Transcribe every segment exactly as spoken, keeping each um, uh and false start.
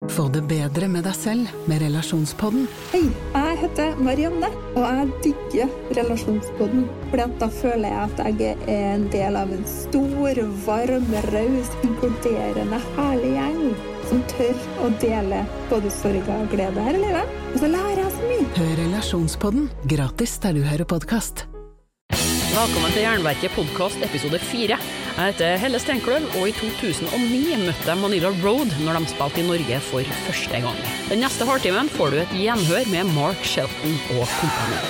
Få det bedre med deg selv med Relasjonspodden. Hei, jeg heter Marianne, og jeg digger Relasjonspodden. Fordi at da føler jeg at jeg er en del av en stor, varm, raus, inkluderende, herlig gjeng som tør å dele både sorg og glede her i livet. Og så lærer jeg så mye. Hør Relasjonspodden gratis der du hører podcast. Velkommen til Jernverket podcast episode fire. Jeg heter Helle Steinkløv, og i to tusen og ni møtte jeg Manila Road når de spilte i Norge for første gang. Den neste halvtimen får du et gjenhør med Mark Shelton og kompani.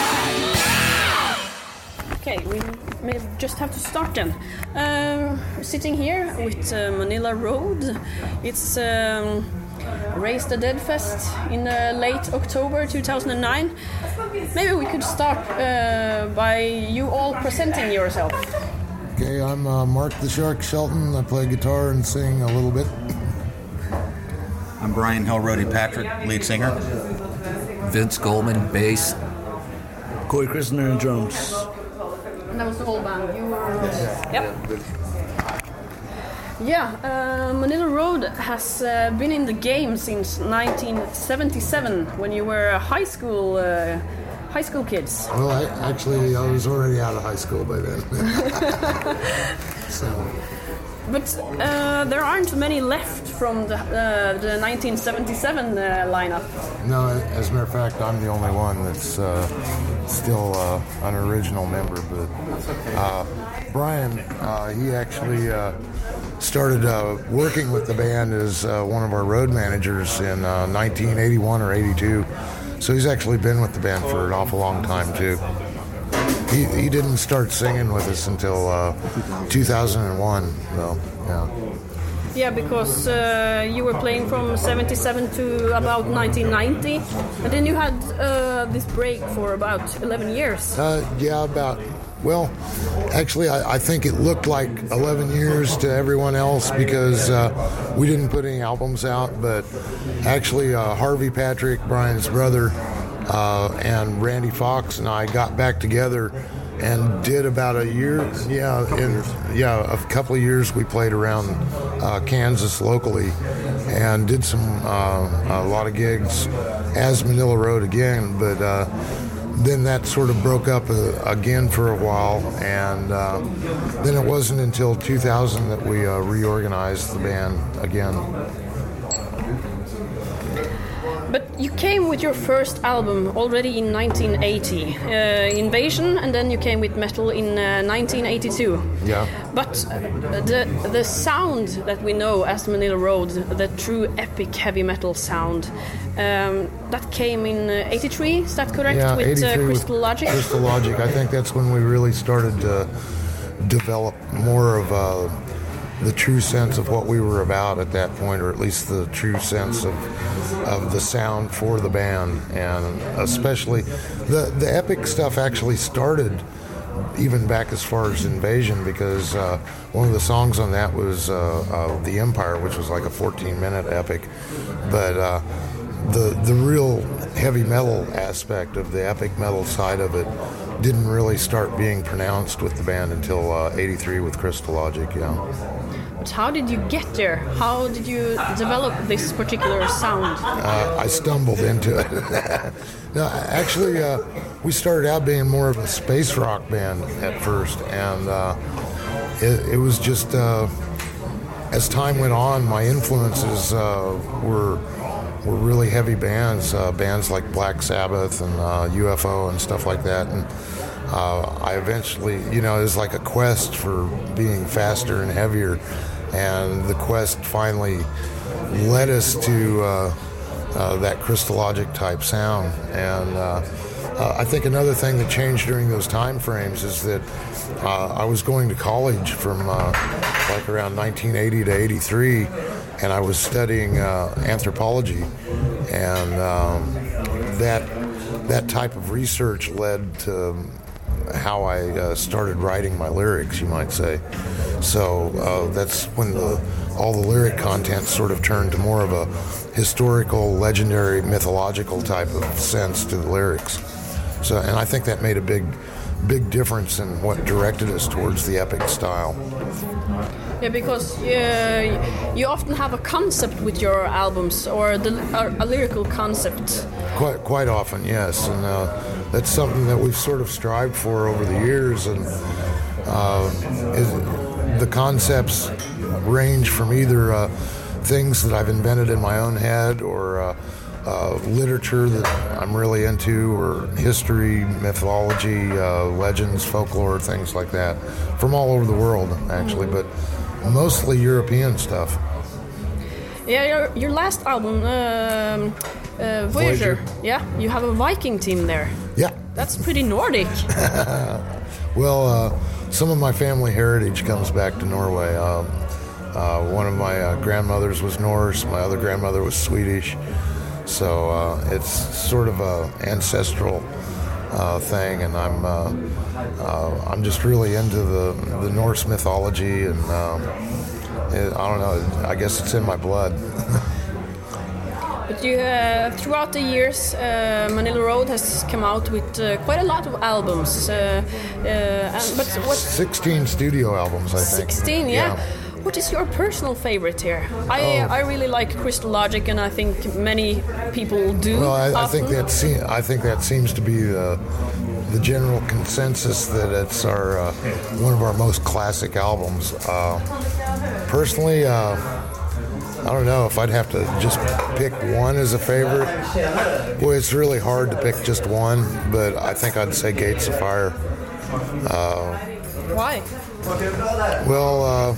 Okay, we may just have to start then. Uh, sitting here with uh, Manila Road. It's um, Raise the Dead Fest in uh, late October two thousand nine. Maybe we could start uh, by you all presenting yourself. Okay, I'm uh, Mark the Shark Shelton. I play guitar and sing a little bit. I'm Brian Hellroady Patrick, lead singer. Vince Goldman, bass. Corey Christner, drums. And that was the whole band. You were... Yep. Yeah, uh, Manila Road has uh, been in the game since nineteen seventy-seven, when you were a high school uh, high school kids. Well, I, actually, I was already out of high school by then. So. But uh, there aren't many left from the, uh, the nineteen seventy-seven uh, lineup. No, as a matter of fact, I'm the only one that's uh, still uh, an original member. But uh, Brian, uh, he actually uh, started uh, working with the band as uh, one of our road managers in uh, nineteen eighty-one or eighty-two. So he's actually been with the band for an awful long time, too. He he didn't start singing with us until uh, two thousand one, so, yeah. Yeah, because uh, you were playing from seventy-seven to about nineteen ninety, and then you had uh, this break for about eleven years. Uh, yeah, about, well, actually, I, I think it looked like eleven years to everyone else because uh, we didn't put any albums out, but actually uh, Harvey Patrick, Brian's brother, uh, and Randy Fox and I got back together and did about a year, yeah, in, yeah, a couple of years we played around uh, Kansas locally and did some, uh, a lot of gigs as Manila Road again, but uh, then that sort of broke up uh, again for a while, and uh, then it wasn't until two thousand that we uh, reorganized the band again. But you came with your first album already in nineteen eighty, uh, Invasion, and then you came with Metal in uh, nineteen eighty-two. Yeah. But uh, the the sound that we know as Manila Road, the true epic heavy metal sound, um, that came in uh, eighty-three, is that correct? Yeah, with uh, Crystal with Logic? Crystal Logic. I think that's when we really started to develop more of uh, the true sense of what we were about at that point, or at least the true sense of of the sound for the band, and especially the the epic stuff actually started even back as far as Invasion, because uh, one of the songs on that was uh, uh, The Empire, which was like a fourteen minute epic, but uh, the the real heavy metal aspect of the epic metal side of it didn't really start being pronounced with the band until uh, eighty-three with Crystal Logic, yeah. But how did you get there? How did you develop this particular sound? Uh, I stumbled into it. No, actually, uh, we started out being more of a space rock band at first, and uh, it, it was just, uh, as time went on, my influences uh, were were really heavy bands, uh, bands like Black Sabbath and uh, U F O and stuff like that, and uh, I eventually, you know, it was like a quest for being faster and heavier, and the quest finally led us to uh, uh, that Crystal Logic type sound. And uh, uh, I think another thing that changed during those time frames is that uh, I was going to college from uh, like around nineteen eighty to eighty-three, and I was studying uh, anthropology, and um, that that type of research led to how I uh, started writing my lyrics, you might say. So uh, that's when the, all the lyric content sort of turned to more of a historical, legendary, mythological type of sense to the lyrics. So, and I think that made a big, big difference in what directed us towards the epic style. Yeah, because uh, you often have a concept with your albums, or the, or a lyrical concept. Quite, quite often, yes, and uh, that's something that we've sort of strived for over the years. And uh, is, the concepts range from either uh, things that I've invented in my own head, or uh, uh, literature that I'm really into, or history, mythology, uh, legends, folklore, things like that, from all over the world, actually, but mostly European stuff. Yeah, your, your last album, um, uh, Voyager. Voyager. Yeah, you have a Viking team there. Yeah. That's pretty Nordic. Well, uh, some of my family heritage comes back to Norway. Um, uh, one of my uh, grandmothers was Norse, my other grandmother was Swedish. So uh, it's sort of a ancestral uh, thing, and I'm uh, uh, I'm just really into the the Norse mythology, and um, it, I don't know. I guess it's in my blood. But you, uh, throughout the years, uh, Manila Road has come out with uh, quite a lot of albums. Uh, uh, and, but what? sixteen studio albums, I think. sixteen, yeah. yeah. What is your personal favorite here? I oh. I really like Crystal Logic, and I think many people do. Well, I, I think that se- I think that seems to be the the general consensus that it's our uh, one of our most classic albums. Uh, personally, uh, I don't know if I'd have to just pick one as a favorite. Boy, it's really hard to pick just one, but I think I'd say Gates of Fire. Uh, Why? Well, uh,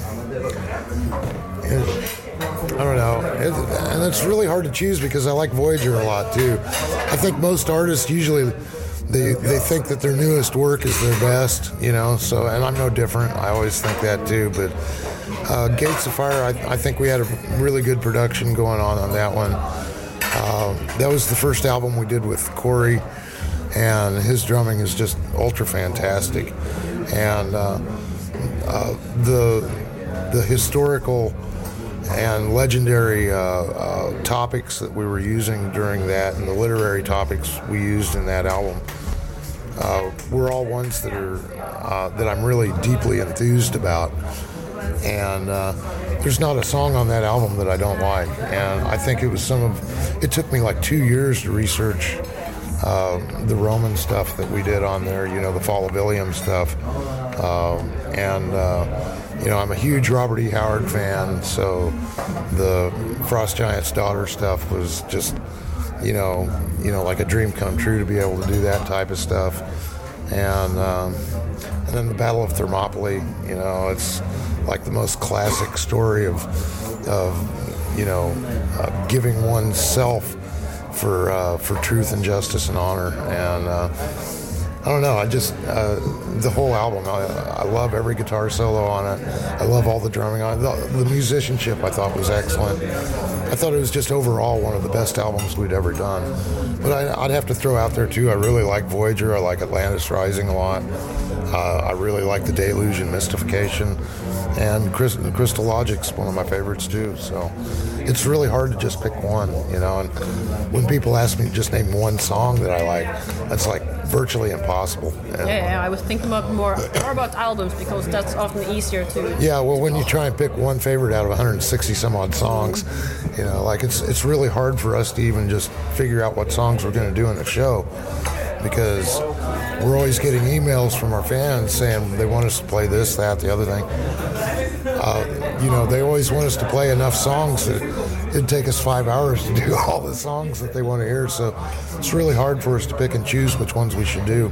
it, I don't know, it, and it's really hard to choose because I like Voyager a lot too. I think most artists usually they they think that their newest work is their best, you know. So, and I'm no different. I always think that too. But uh, Gates of Fire, I, I think we had a really good production going on on that one. Uh, that was the first album we did with Corey, and his drumming is just ultra fantastic. And uh, uh, the the historical and legendary uh, uh, topics that we were using during that, and the literary topics we used in that album, uh, were all ones that are uh, that I'm really deeply enthused about. And uh, there's not a song on that album that I don't like. And I think it was some of. It took me like two years to research Uh, the Roman stuff that we did on there, you know, the Fall of Ilium stuff. Um, and, uh, you know, I'm a huge Robert E. Howard fan, so the Frost Giant's Daughter stuff was just, you know, you know, like a dream come true to be able to do that type of stuff. And, um, and then the Battle of Thermopylae, you know, it's like the most classic story of, of you know, uh, giving oneself for uh, for truth and justice and honor. And uh, I don't know, I just uh, the whole album, I, I love every guitar solo on it. I love all the drumming on it. The, the musicianship I thought was excellent. I thought it was just overall one of the best albums we'd ever done. But I, I'd have to throw out there too, I really like Voyager, I like Atlantis Rising a lot. Uh, I really like The Deluge and Mystification, and Crystal Logic's one of my favorites too. So it's really hard to just pick one, you know. And when people ask me to just name one song that I like, that's like virtually impossible. And yeah, yeah, I was thinking about more, more about albums, because that's often easier to. Yeah, well, when you try and pick one favorite out of one hundred sixty some odd songs, you know, like it's it's really hard for us to even just figure out what songs we're going to do in the show, because we're always getting emails from our fans saying they want us to play this, that, the other thing. Uh, you know, they always want us to play enough songs that it'd take us five hours to do all the songs that they want to hear. So it's really hard for us to pick and choose which ones we should do.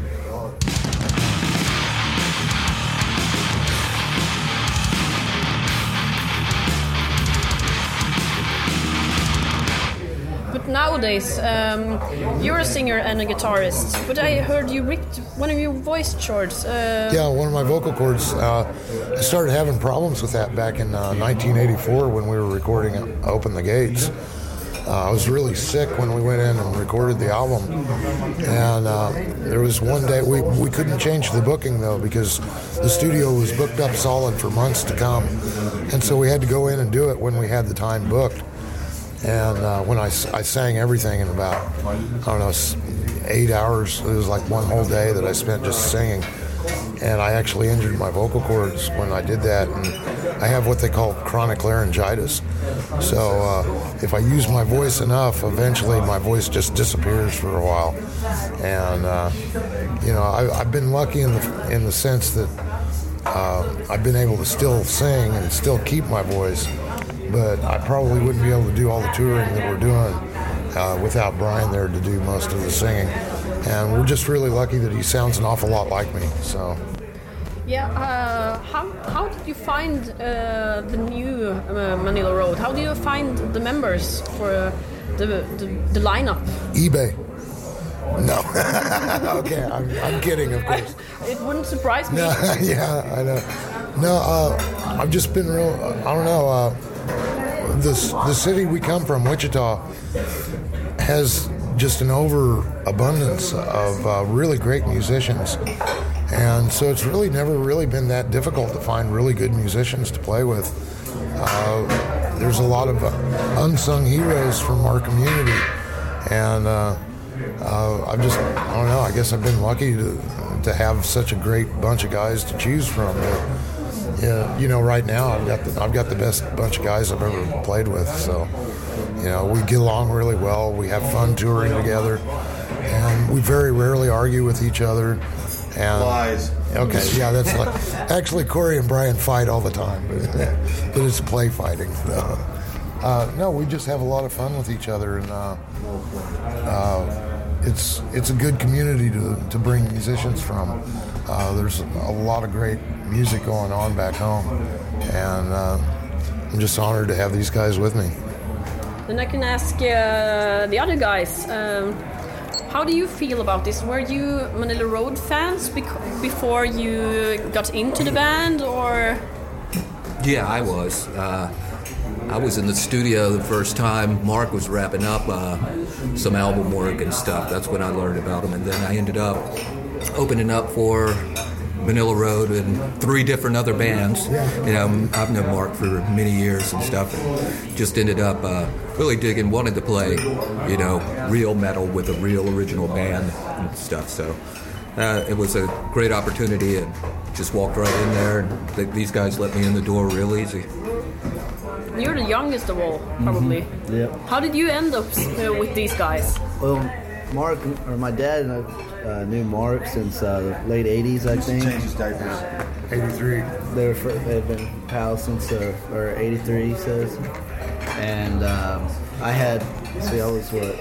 Nowadays, um, you're a singer and a guitarist, but I heard you ripped one of your voice cords. Uh... Yeah, one of my vocal cords. Uh, I started having problems with that back in uh, nineteen eighty-four when we were recording Open the Gates. Uh, I was really sick when we went in and recorded the album, and uh, there was one day we, we couldn't change the booking though, because the studio was booked up solid for months to come, and so we had to go in and do it when we had the time booked. And uh, when I, I sang everything in about, I don't know, eight hours, it was like one whole day that I spent just singing. And I actually injured my vocal cords when I did that. And I have what they call chronic laryngitis. So uh, if I use my voice enough, eventually my voice just disappears for a while. And, uh, you know, I, I've been lucky in the, in the sense that uh, I've been able to still sing and still keep my voice. But I probably wouldn't be able to do all the touring that we're doing uh, without Brian there to do most of the singing. And we're just really lucky that he sounds an awful lot like me. So, yeah. Uh, how how did you find uh, the new uh, Manila Road? How do you find the members for uh, the, the the lineup? eBay. No. Okay, I'm, I'm kidding, of course. I, it wouldn't surprise me. No, yeah, I know. No, uh, I've just been real. I don't know. Uh, this the city we come from, Wichita, has just an overabundance of uh, really great musicians. And so it's really never really been that difficult to find really good musicians to play with. Uh, there's a lot of uh, unsung heroes from our community. And uh, uh, I've just, I don't know, I guess I've been lucky to to have such a great bunch of guys to choose from. Uh, yeah, you know, right now I've got the, I've got the best bunch of guys I've ever played with. So, you know, we get along really well. We have fun touring together, and we very rarely argue with each other. And, Lies. Okay, yeah, that's like actually Corey and Brian fight all the time, but, but it's play fighting. So, uh, no, we just have a lot of fun with each other, and uh, uh, it's it's a good community to to bring musicians from. Uh, there's a lot of great music going on back home, and uh, I'm just honored to have these guys with me. Then I can ask uh, the other guys, um, how do you feel about this? Were you Manila Road fans bec- before you got into the band, or? Yeah, I was. Uh, I was in the studio the first time Mark was wrapping up uh, some album work and stuff. That's when I learned about him, and then I ended up opening up for Manila Road and three different other bands. You know, I've known Mark for many years and stuff, and just ended up uh, really digging, wanted to play, you know, real metal with a real original band and stuff. So uh, it was a great opportunity, and just walked right in there, and th- these guys let me in the door real easy. You're the youngest of all, probably. Mm-hmm. Yep. How did you end up uh, with these guys? Well, Mark, or my dad and I uh, knew Mark since uh, the late eighties, I think. Change his diapers. eighty-three. They were fr- they've been pals since uh, or eighty-three, he says. And um, I had, see, I was what,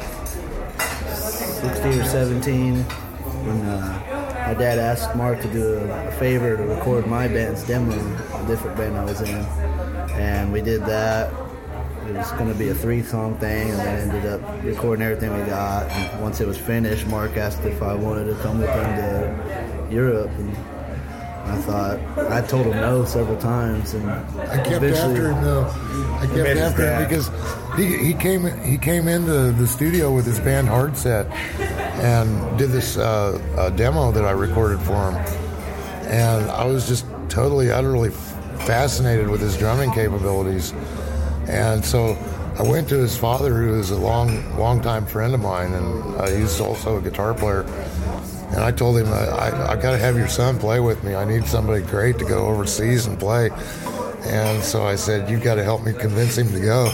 sixteen or seventeen when uh, my dad asked Mark to do a, a favor to record my band's demo, a different band I was in. And we did that. It was going to be a three-song thing, and then ended up recording everything we got. And once it was finished, Mark asked if I wanted to come with him to Europe, and I thought, I told him no several times, and I kept after him though. I kept after him because he he came he came into the studio with his band Hardset and did this uh, uh, demo that I recorded for him, and I was just totally utterly fascinated with his drumming capabilities. And so I went to his father, who is a long, long-time friend of mine, and uh, he's also a guitar player. And I told him, I, I, I got to have your son play with me. I need somebody great to go overseas and play. And so I said, you got to help me convince him to go.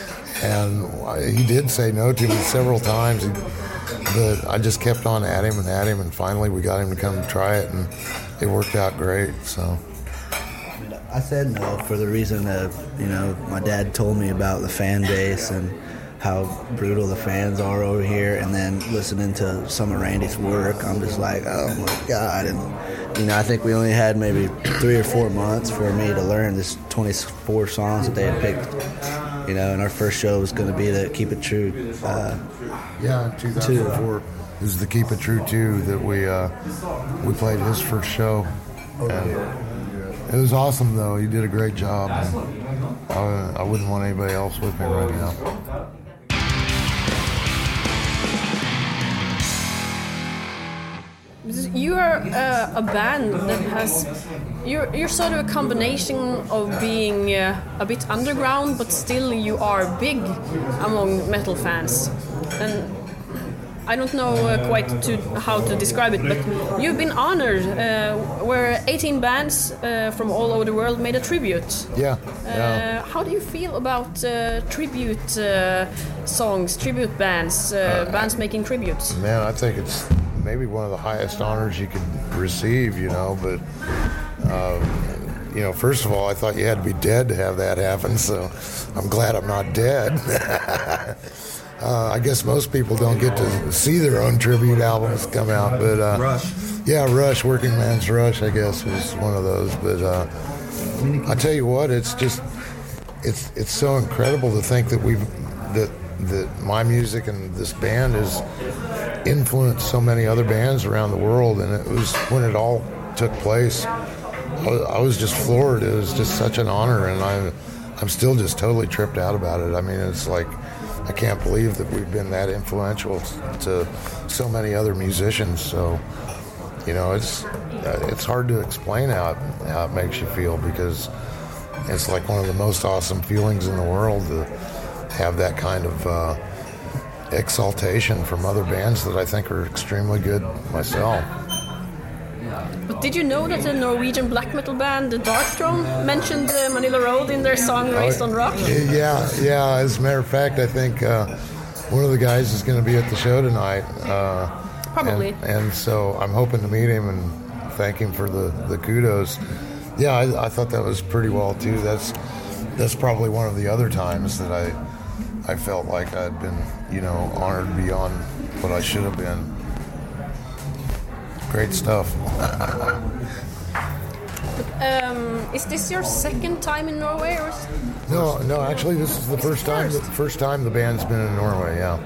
And he did say no to me several times, but I just kept on at him and at him, and finally we got him to come try it, and it worked out great. So. I said no for the reason that, you know, my dad told me about the fan base and how brutal the fans are over here, and then listening to some of Randy's work, I'm just like, oh my God. And, you know, I think we only had maybe three or four months for me to learn this twenty-four songs that they had picked, you know, and our first show was going to be the Keep It True. Uh, yeah, two thousand four. It was the Keep It True two that we, uh, we played his first show. And it was awesome, though. He did a great job. And I, I wouldn't want anybody else with me right now. You are are uh, a band that has you're you're sort of a combination of being uh, a bit underground, but still you are big among metal fans. And I don't know uh, quite to how to describe it, but you've been honored uh, where eighteen bands uh, from all over the world made a tribute. Yeah. Uh, yeah. how do you feel about uh, tribute uh, songs, tribute bands, uh, uh, bands making tributes? Man, I think it's maybe one of the highest honors you could receive, you know, but, um, you know, first of all, I thought you had to be dead to have that happen, so I'm glad I'm not dead. Uh, I guess most people don't get to see their own tribute albums come out, but uh, Rush. Yeah, Rush, Working Man's Rush, I guess, was one of those. But uh, I tell you what, it's just it's it's so incredible to think that we've that that my music and this band has influenced so many other bands around the world, and it was when it all took place. I was, I was just floored. It was just such an honor, and I'm I'm still just totally tripped out about it. I mean, it's like, I can't believe that we've been that influential to so many other musicians. So, you know, it's it's hard to explain how it, how it makes you feel, because it's like one of the most awesome feelings in the world to have that kind of uh, exaltation from other bands that I think are extremely good myself. But did you know that the Norwegian black metal band, the Darkthrone, mentioned uh, Manila Road in their song Raised on Rock? Yeah, yeah. As a matter of fact, I think uh, one of the guys is going to be at the show tonight. Uh, Probably. And, and so I'm hoping to meet him and thank him for the, the kudos. Yeah, I, I thought that was pretty well, too. That's that's probably one of the other times that I, I felt like I'd been, you know, honored beyond what I should have been. Great stuff. um, is this your second time in Norway, or? No, no. Actually, this is the first time. The first time the band's been in Norway. Yeah,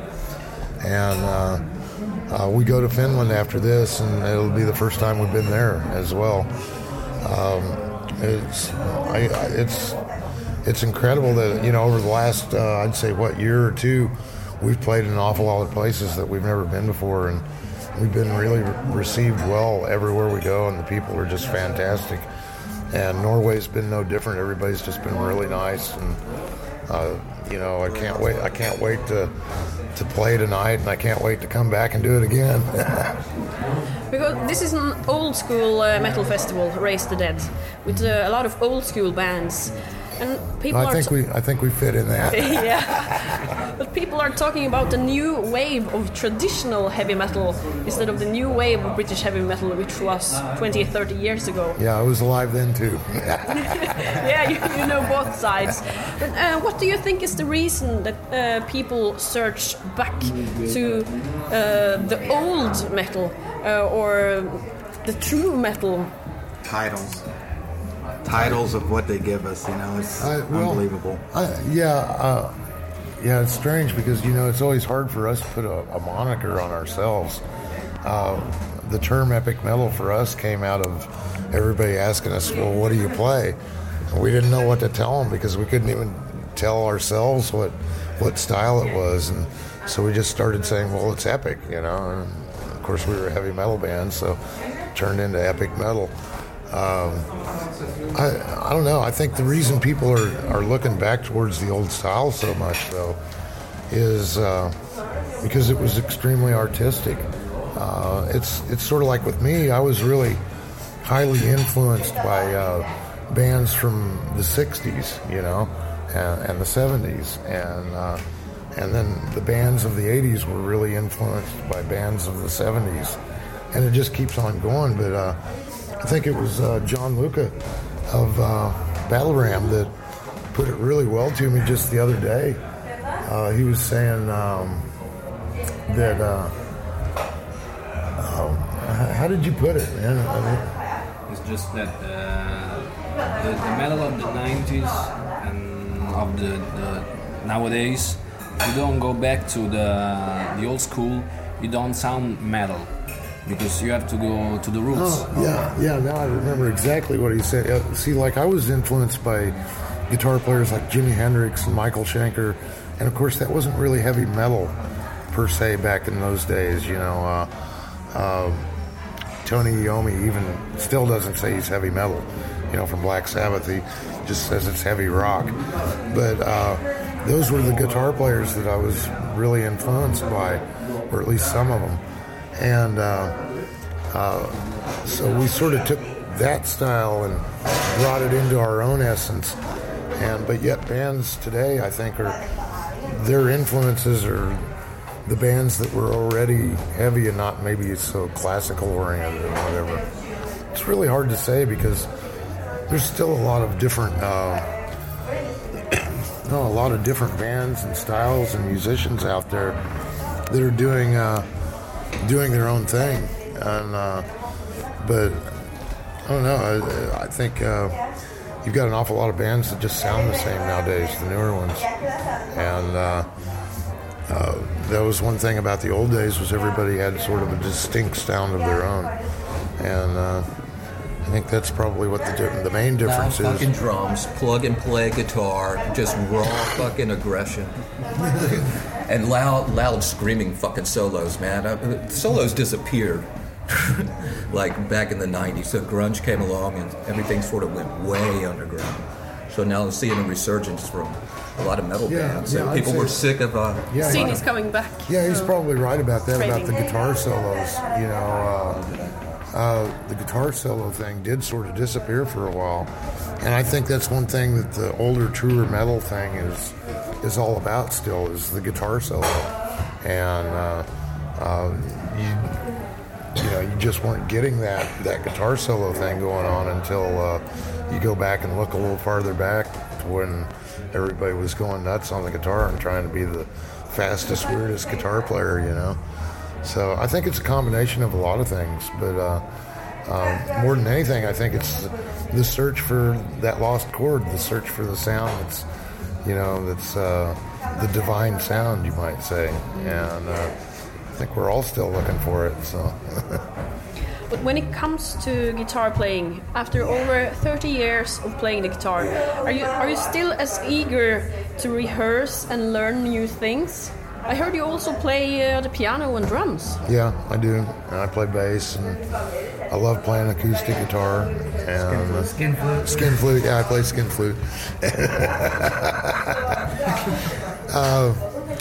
and uh, uh, we go to Finland after this, and it'll be the first time we've been there as well. Um, it's, I, it's, it's incredible that, you know, over the last, uh, I'd say, what, year or two, we've played in an awful lot of places that we've never been before, and we've been really re- received well everywhere we go, and the people are just fantastic. And Norway's been no different. Everybody's just been really nice, and uh, you know, I can't wait. I can't wait to to play tonight, and I can't wait to come back and do it again. Because this is an old school uh, metal festival, Raise the Dead, with uh, a lot of old school bands. And people I are think t- we I think we fit in that. Yeah, but people are talking about the new wave of traditional heavy metal instead of the new wave of British heavy metal, which was twenty, thirty years ago. Yeah, I was alive then too. Yeah, you, you know both sides. But uh, what do you think is the reason that uh, people search back to uh, the old metal uh, or the true metal? Titles. Titles of what they give us, you know, it's I, well, unbelievable. I, yeah, uh, yeah, it's strange because, you know, it's always hard for us to put a, a moniker on ourselves. Uh, the term epic metal for us came out of everybody asking us, well, what do you play? And we didn't know what to tell them because we couldn't even tell ourselves what what style it was. And so we just started saying, well, it's epic, you know. And of course, we were a heavy metal band, so it turned into epic metal. Um, I, I don't know. I think the reason people are, are looking back towards the old style so much, though, is uh, because it was extremely artistic. Uh, it's it's sort of like with me. I was really highly influenced by uh, bands from the sixties, you know, and, and the seventies, and uh, and then the bands of the eighties were really influenced by bands of the seventies, and it just keeps on going. But uh, I think it was uh, John Luca of uh, Battle Ram that put it really well to me just the other day. Uh, he was saying um, that, uh, uh, how did you put it, man? I mean, it's just that uh, the, the metal of the nineties and of the, the nowadays, if you don't go back to the, the old school, you don't sound metal. Because you have to go to the roots. Oh, yeah, yeah, now I remember exactly what he said. Uh, see, like, I was influenced by guitar players like Jimi Hendrix and Michael Schenker, and of course that wasn't really heavy metal per se back in those days, you know. Uh, uh, Tony Iommi even still doesn't say he's heavy metal, you know, from Black Sabbath. He just says it's heavy rock. But uh, those were the guitar players that I was really influenced by, or at least some of them. And uh, uh, so we sort of took that style and brought it into our own essence. And but yet bands today, I think, are their influences are the bands that were already heavy and not maybe so classical oriented or whatever. It's really hard to say because there's still a lot of different, uh, no, a lot of different bands and styles and musicians out there that are doing uh, doing their own thing. And uh, but I don't know. I, I think uh, you've got an awful lot of bands that just sound the same nowadays, the newer ones, and. Uh, Uh, that was one thing about the old days was everybody had sort of a distinct sound of their own, and uh, I think that's probably what the di- the main difference loud is. Fucking drums, plug and play guitar, just raw fucking aggression, and loud, loud screaming fucking solos, man. Uh, solos disappeared, like back in the nineties. So grunge came along and everything sort of went way underground. So now I'm seeing a resurgence from a lot of metal Yeah, bands. yeah, and I'd people say- were sick of uh, Yeah, Scene yeah. is coming back. Yeah, he's So- probably right about that, about the Trading. guitar solos. You know, uh, uh, the guitar solo thing did sort of disappear for a while. And I think that's one thing that the older, truer metal thing is is all about still, is the guitar solo. And, uh, uh, you, you know, you just weren't getting that, that guitar solo thing going on until uh, you go back and look a little farther back to when everybody was going nuts on the guitar and trying to be the fastest, weirdest guitar player, you know. So I think it's a combination of a lot of things, but uh, um, more than anything, I think it's the search for that lost chord, the search for the sound that's, you know, that's uh, the divine sound, you might say. And uh, I think we're all still looking for it, so... But when it comes to guitar playing, after over thirty years of playing the guitar, are you are you still as eager to rehearse and learn new things? I heard you also play uh, the piano and drums. Yeah, I do. And I play bass, and I love playing acoustic guitar. And uh, Skin flute. Skin flute, yeah, I play skin flute. uh,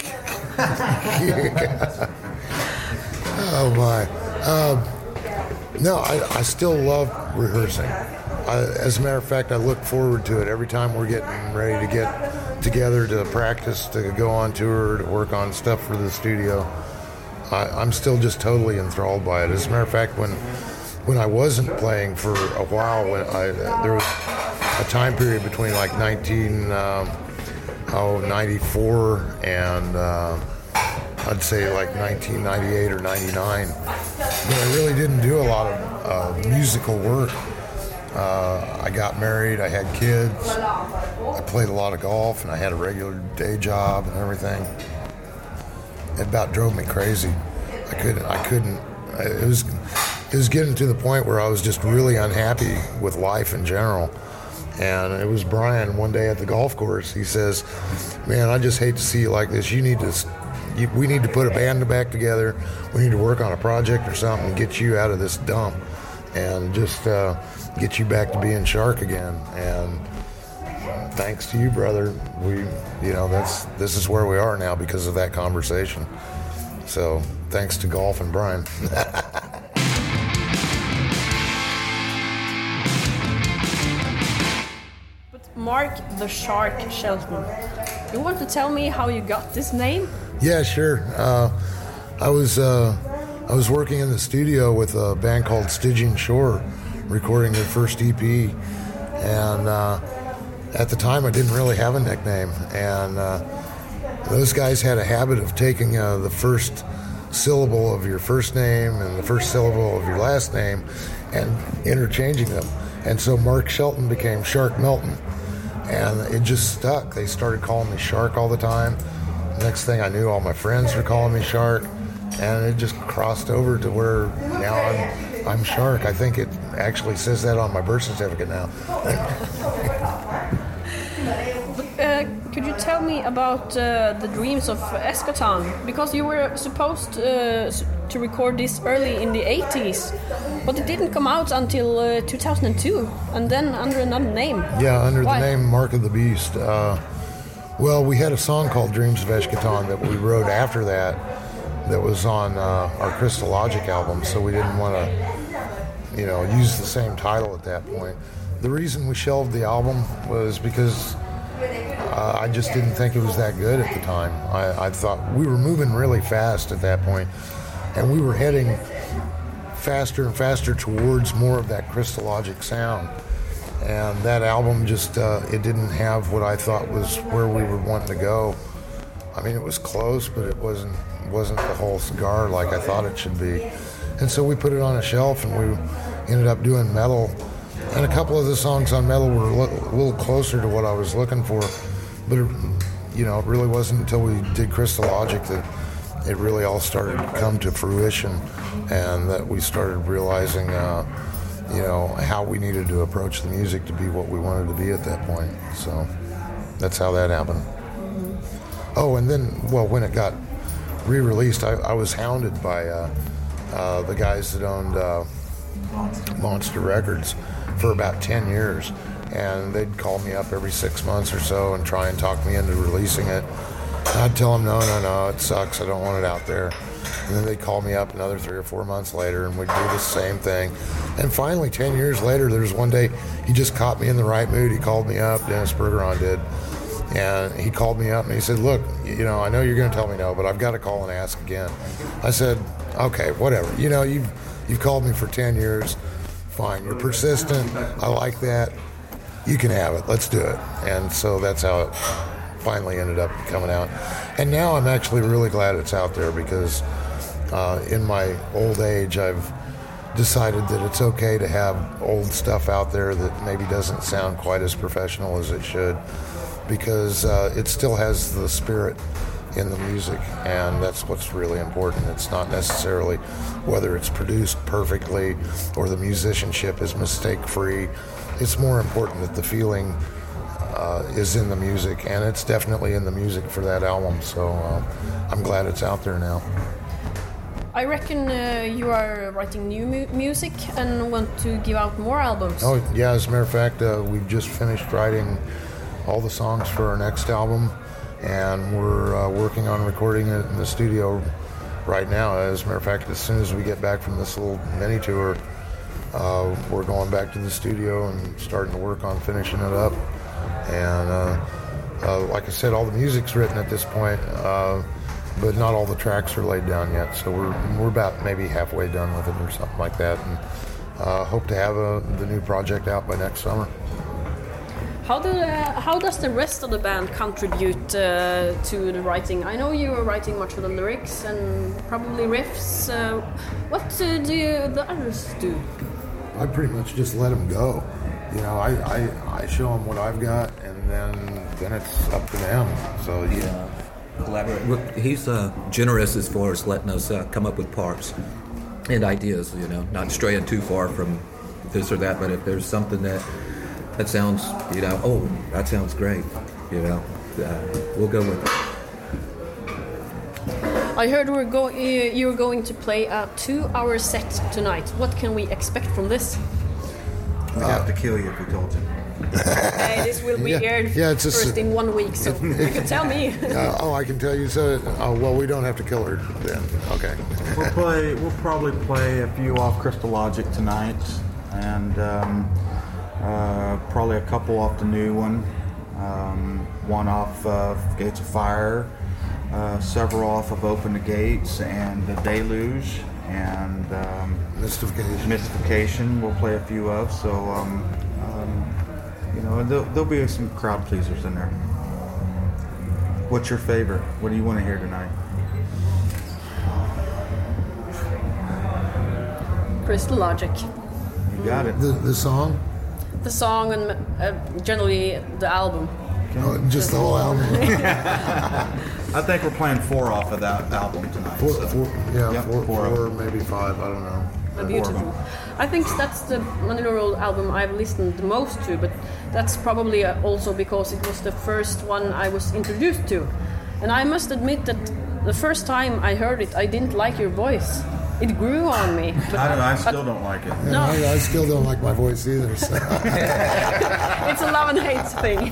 yeah. Oh my. Uh, no, I, I still love rehearsing. I, as a matter of fact, I look forward to it every time we're getting ready to get together to practice, to go on tour, to work on stuff for the studio. I, I'm still just totally enthralled by it. As a matter of fact, when when I wasn't playing for a while, when I there was a time period between like nineteen um, oh ninety-four and uh, I'd say like nineteen ninety-eight or ninety-nine. But I really didn't do a lot of uh, musical work. Uh, I got married, I had kids, I played a lot of golf, and I had a regular day job and everything. It about drove me crazy. I couldn't, I couldn't, it was, it was getting to the point where I was just really unhappy with life in general. And it was Brian one day at the golf course. He says, "Man, I just hate to see you like this. You need to, you, we need to put a band back together. We need to work on a project or something and get you out of this dump and just uh, get you back to being Shark again." And thanks to you, brother, we, you know, that's this is where we are now because of that conversation. So thanks to golf and Brian. Mark the Shark Shelton. You want to tell me how you got this name? Yeah, sure. Uh, I was uh, I was working in the studio with a band called Stygian Shore, recording their first E P, and uh, at the time I didn't really have a nickname, and uh, those guys had a habit of taking uh, the first syllable of your first name and the first syllable of your last name and interchanging them, and so Mark Shelton became Shark Melton. And it just stuck. They started calling me Shark all the time. Next thing I knew, all my friends were calling me Shark, and it just crossed over to where now I'm I'm Shark. I think it actually says that on my birth certificate now. Uh, could you tell me about uh, the Dreams of Eschaton? Because you were supposed uh, to record this early in the eighties, but it didn't come out until uh, two thousand two, and then under another name. Yeah, under Why? the name Mark of the Beast. Uh, well, we had a song called Dreams of Eschaton that we wrote after that, that was on uh, our Crystallogic album, so we didn't want to, you know, use the same title at that point. The reason we shelved the album was because uh, I just didn't think it was that good at the time. I, I thought we were moving really fast at that point, and we were heading faster and faster towards more of that Crystallogic sound. And that album just, uh, it didn't have what I thought was where we were wanting to go. I mean, it was close, but it wasn't wasn't the whole cigar like I thought it should be. And so we put it on a shelf, and we ended up doing metal. And a couple of the songs on metal were a little closer to what I was looking for. But, it, you know, it really wasn't until we did Crystallogic that it really all started to come to fruition, and that we started realizing, uh, you know, how we needed to approach the music to be what we wanted to be at that point. So that's how that happened. Oh, and then, well, when it got re-released, I, I was hounded by uh, uh, the guys that owned uh, Monster Records for about ten years. And they'd call me up every six months or so and try and talk me into releasing it. And I'd tell them, no, no, no, it sucks. I don't want it out there. And then they'd call me up another three or four months later, and we'd do the same thing. And finally, ten years later, there was one day he just caught me in the right mood. He called me up, Dennis Bergeron did. And he called me up and he said, look, you know, I know you're going to tell me no, but I've got to call and ask again. I said, okay, whatever. You know, you've, you've called me for ten years. Fine. You're persistent. I like that. You can have it. Let's do it. And so that's how it finally ended up coming out. And now I'm actually really glad it's out there, because uh, in my old age, I've decided that it's okay to have old stuff out there that maybe doesn't sound quite as professional as it should, because uh, it still has the spirit in the music, and that's what's really important. It's not necessarily whether it's produced perfectly or the musicianship is mistake-free. It's more important that the feeling uh, is in the music, and it's definitely in the music for that album, so uh, I'm glad it's out there now. I reckon uh, you are writing new mu- music and want to give out more albums. Oh, yeah, as a matter of fact, uh, we've just finished writing all the songs for our next album, and we're uh, working on recording it in the studio right now. As a matter of fact, as soon as we get back from this little mini tour, uh, we're going back to the studio and starting to work on finishing it up. And uh, uh, like I said, all the music's written at this point, uh, but not all the tracks are laid down yet. So we're we're about maybe halfway done with it or something like that, and uh, hope to have a, the new project out by next summer. How do uh, how does the rest of the band contribute uh, to the writing? I know you are writing much of the lyrics and probably riffs. Uh, what uh, do you, the others do? I pretty much just let them go. You know, I, I, I show them what I've got, and then then it's up to them. So yeah, Yeah, collaborate. He's uh, generous as far as letting us uh, come up with parts and ideas. You know, not straying too far from this or that. But if there's something that that sounds, you know, oh, that sounds great, you know, uh, we'll go with it. I heard we're go- you're going to play a two-hour set tonight. What can we expect from this? We'd have to kill you if we told you. Okay, this will be Yeah, aired yeah, it's a first s- in one week, so you can tell me. Uh, oh, I can tell you. So, oh, well, we don't have to kill her then. Okay. We'll play. We'll probably play a few off Crystallogic tonight, and um, uh, probably a couple off the new one. Um, one off uh, Gates of Fire, uh, several off of Open the Gates and the Deluge, and um, Mystification. Mystification. We'll play a few of. So, um, um, you know, there'll, there'll be some crowd pleasers in there. What's your favorite? What do you want to hear tonight? Crystallogic. You got it. The, the song? The song and uh, generally the album. Oh, just the whole album. I think we're playing four off of that album tonight. Four, so. four, yeah, Yep, four, four four, of maybe five. I don't know. a beautiful. I think that's the Manila Road album I've listened the most to, but that's probably uh, also because it was the first one I was introduced to. And I must admit that the first time I heard it, I didn't like your voice. It grew on me. But I, don't, I still don't like it. Yeah, No. I, I still don't like my voice either. So. It's a love and hate thing.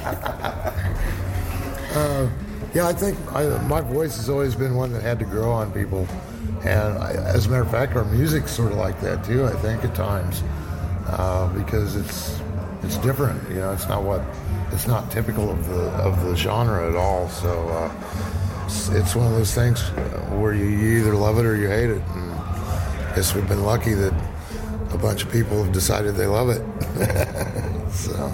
uh, yeah, I think I, my voice has always been one that had to grow on people. And I, as a matter of fact, our music's sort of like that too, I think, at times. Uh, because it's it's different. You know, it's not what it's not typical of the of the genre at all. So uh, it's, it's one of those things where you, you either love it or you hate it. And I guess we've been lucky that a bunch of people have decided they love it. So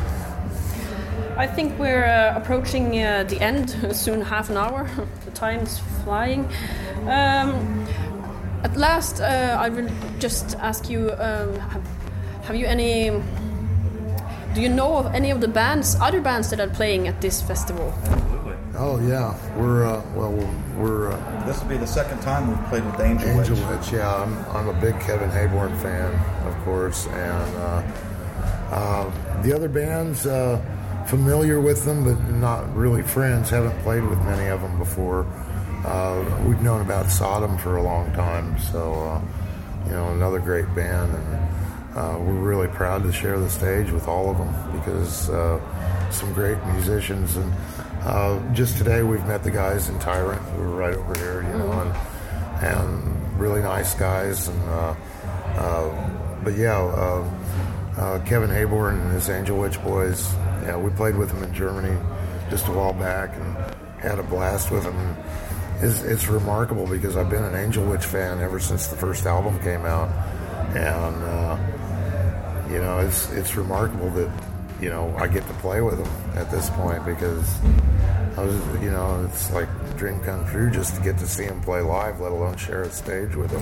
I think we're uh, approaching uh, the end, soon half an hour. The time's flying. Um, at last, uh, I will just ask you, um, have, have you any... Do you know of any of the bands, other bands that are playing at this festival? Absolutely. Oh yeah, we're uh, well, we're. Uh, this will be the second time we've played with Angel, Angel Witch. Witch. Yeah, I'm, I'm a big Kevin Hayborn fan, of course, and uh, uh, the other bands, uh, familiar with them, but not really friends. Haven't played with many of them before. Uh, we've known about Sodom for a long time, so uh, you know, another great band, and uh, we're really proud to share the stage with all of them because uh, some great musicians. And uh, just today we've met the guys in Tyrant who are right over here, you know, and, and really nice guys. And uh, uh, but yeah, uh, uh, Kevin Hayborn and his Angel Witch boys. Yeah, we played with them in Germany just a while back and had a blast with them. It's, it's remarkable because I've been an Angel Witch fan ever since the first album came out, and uh, you know, it's it's remarkable that, you know, I get to play with them at this point because I was, you know, it's like a dream come true just to get to see them play live, let alone share a stage with them.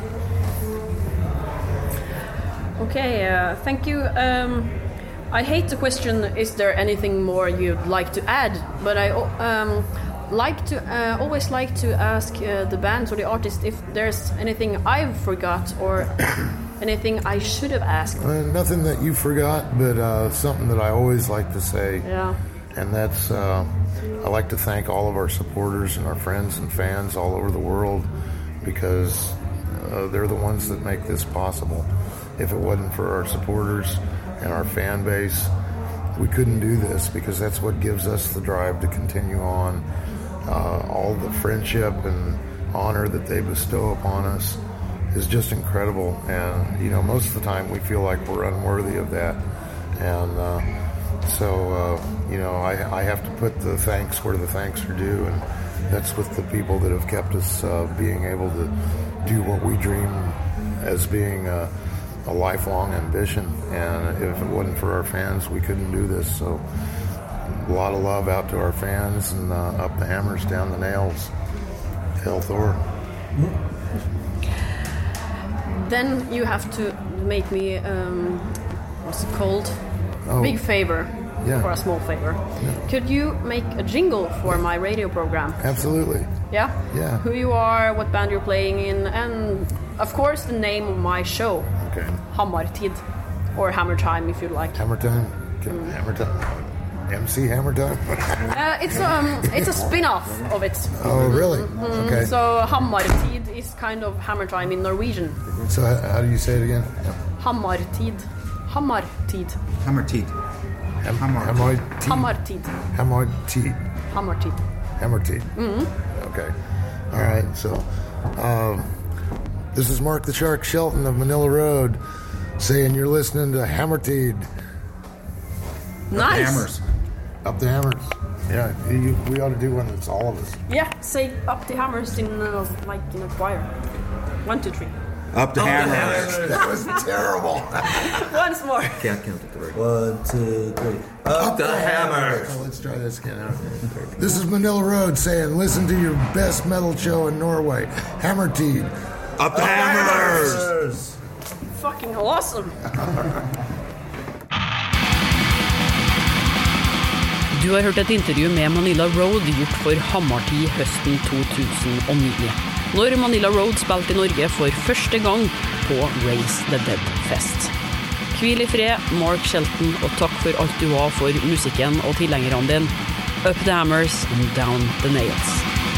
Okay, uh, thank you. Um, I hate the question, is there anything more you'd like to add? But I um, like to uh, always like to ask uh, the band or the artist if there's anything I've forgot or anything I should have asked. Uh, nothing that you forgot, but uh, something that I always like to say. Yeah. And that's, uh, I like to thank all of our supporters and our friends and fans all over the world because uh, they're the ones that make this possible. If it wasn't for our supporters and our fan base, we couldn't do this because that's what gives us the drive to continue on. Uh, all the friendship and honor that they bestow upon us is just incredible. And, you know, most of the time we feel like we're unworthy of that. And uh, so, uh, you know, I, I have to put the thanks where the thanks are due. And that's with the people that have kept us uh, being able to do what we dream as being a, a lifelong ambition. And if it wasn't for our fans, we couldn't do this. So a lot of love out to our fans, and uh, up the hammers, down the nails. Hail Thor. Then you have to make me, um, what's it called? Oh. Big favor. Yeah. Or a small favor. Yeah. Could you make a jingle for my radio program? Absolutely. Yeah? Yeah. Who you are, what band you're playing in, and of course the name of my show. Okay. Hammartid. Or Hammer Time if you like. Hammer Time? Mm. Hammer Time? M C Hammer Time? uh, it's, um, it's a spin-off of it. Oh, really? Mm-hmm. Okay. So Hammartid is kind of Hammer Time in Norwegian. So how, how do you say it again? Hammartid. Hammartid. Hammartid. Hammartid. Hammartid. Hammartid. Hammartid. Hammartid. Mm-hmm. Okay. All right. So, um, this is Mark the Shark Shelton of Manila Road saying you're listening to Hammartid. Nice. Up the hammers. Up the hammers. Yeah. You, we ought to do one that's all of us. Yeah. Say up the hammers in uh, like in a choir. One, two, three. Up the Up hammers. the hammers. That was terrible. Once more. Can't count to three. One, two, three. Up, Up the, the hammers. Oh, let's try this again. This is Manila Road saying, listen to your best metal show in Norway, Hammartid. Up the hammers. hammers. Fucking awesome. Du har hørt et intervju med Manila Road gjort for Hamarti høsten to tusen og ni. Når Manila Road spilte i Norge for første gang på Raise the Dead Fest. Hvil i fred, Mark Shelton, og takk for alt du var for musikken og tilhengerne din. Up the hammers and down the nails.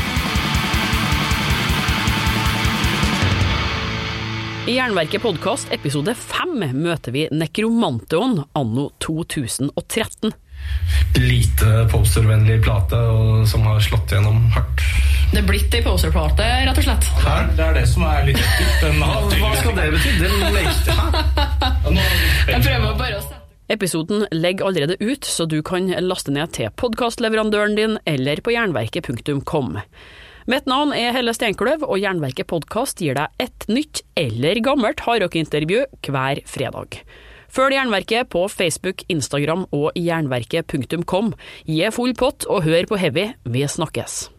I Jernverket podcast episode fem møter vi Nekromanteon anno to tusen og tretten. Lite postervennlig plate og som har slått gjennom hardt. Det er blitt en posterplate, rett og slett. Her, det er det som er litt ekkelt. Hva skal det bety? Det lekte jeg. Prøver bare å sette. Episoden legger allerede ut, så du kan laste ned til podcastleverandøren din eller på jernverket punktum com. Mitt navn er Helle Steinkløv, og Jernverket podcast gir deg et nytt eller gammelt hardrock-intervju hver fredag. Følg Jernverket på Facebook, Instagram og jernverket punktum com. Gi full pott og hør på Heavy. Vi snakkes.